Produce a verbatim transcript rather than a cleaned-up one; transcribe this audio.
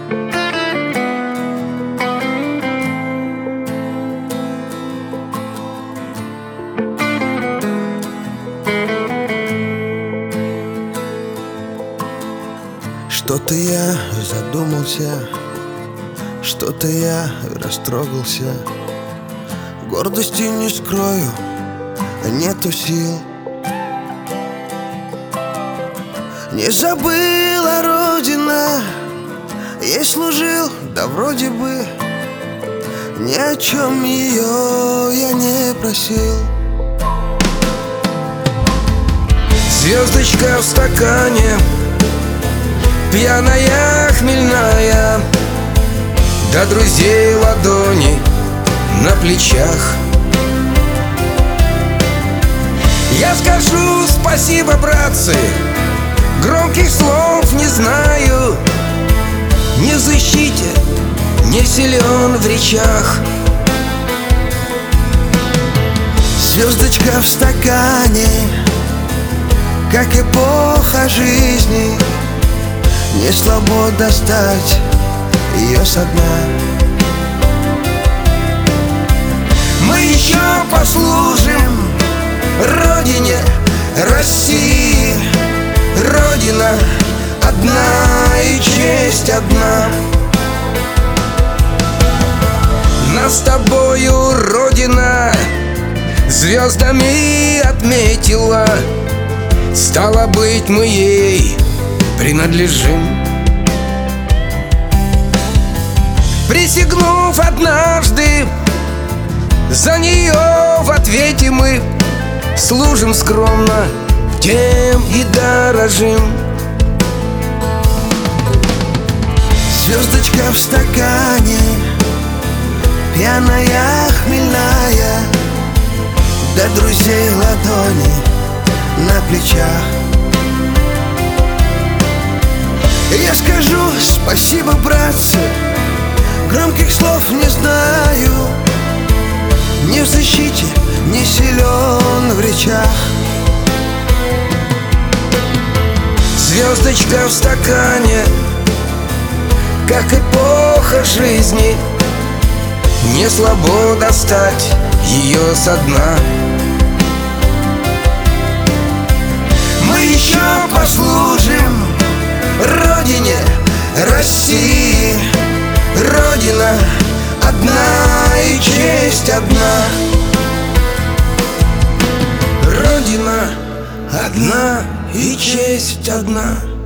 Что-то я задумался, что-то я растрогался. Гордости не скрою, нету сил. Не забыла Родина, ей служил, да вроде бы ни о чем ее я не просил. Звездочка в стакане, пьяная, хмельная, до друзей ладони на плечах. Я скажу спасибо, братцы, громких слов не знаю, не в защите, не силен в речах. Звездочка в стакане, как эпоха жизни, не слабо достать ее со дна. Мы еще послужим Родине, России. Родина одна и честь одна. Нас с тобою Родина звездами отметила, стало быть, мы ей принадлежим. Присягнув однажды, за нее в ответе мы служим скромно, тем и дорожим. Звездочка в стакане, пьяная, хмельная, до друзей ладони на плечах. Я скажу спасибо, братцы, громких слов не знаю, не в защите, не силен в речах. Звездочка в стакане, как эпоха жизни, не слабо достать ее со дна. Мы еще послужим Родине, России. Родина одна и честь одна. Родина одна и честь одна.